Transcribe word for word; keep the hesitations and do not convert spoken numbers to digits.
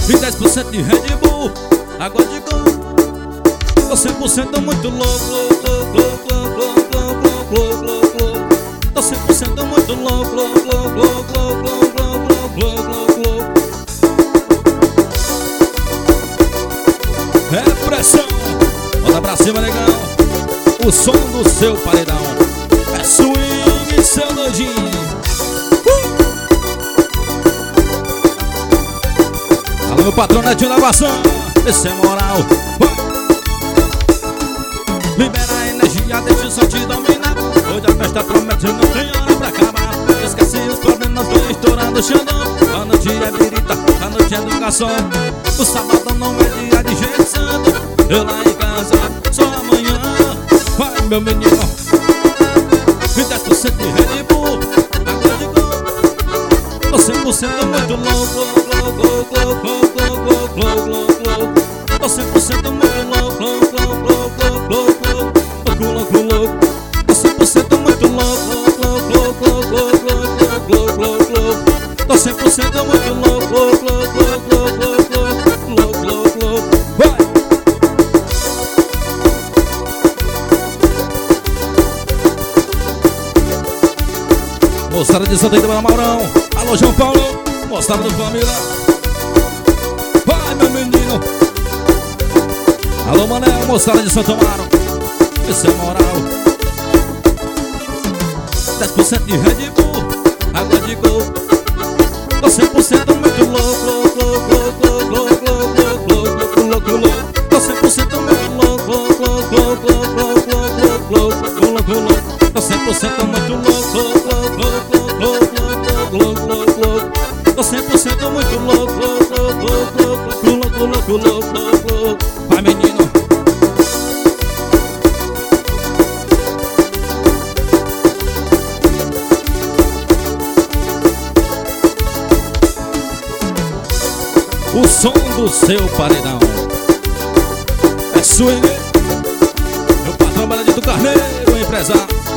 E dez por cento de Red Bull, água de coco. Tô cem por cento muito louco, louco, louco, louco, louco, louco, louco, louco. Tô cem por cento muito louco, louco, louco, louco, louco, louco, louco, louco, louco. É pressão, bota pra cima, negão. O som do seu paredão é swing, seu doidinho. Alô, meu patrão Netinho da Maçã, esse é moral. Vai. Libera a energia, deixa o som te dominar. Hoje a festa promete, não tem hora pra acabar. Esquece os problemas, tô estourando o xandão. A noite é birita, a noite é do garçom. O sábado não é dia de gente santo. Eu lá em casa, só amanhã. Vai, meu menino. E dez por cento de Red Bull, água de coco. Tô cem por cento muito louco, louco, louco, louco, louco, louco, louco, louco. Tô cem por cento muito louco, louco, louco, louco, louco, louco, louco. Tô cem por cento muito louco, louco, louco, louco, louco, louco, louco, louco. Tô cem por cento muito louco, louco, louco, louco, louco, louco, louco, louco. Vai! Moçada de Santa Rita, Maurão. Alô, João Paulo. Moçada do Família. Vai, meu menino. Alô, Manel. Moçada de Santo Amaro. Esse é moral. dez por cento de Red Bull, água de coco. Tô cem por cento muito louco, louco, louco, louco, louco, louco, louco, louco, louco. Tô cem por cento muito louco, louco, louco, louco, louco, louco, louco, louco, louco. Tô cem por cento muito louco, louco, louco, louco, louco, louco, louco. Tô cem por cento muito louco, louco, louco, louco, louco, louco, louco. Vai, menino. O som do seu paredão é swing. Meu patrão Benedito Carneiro, empresário.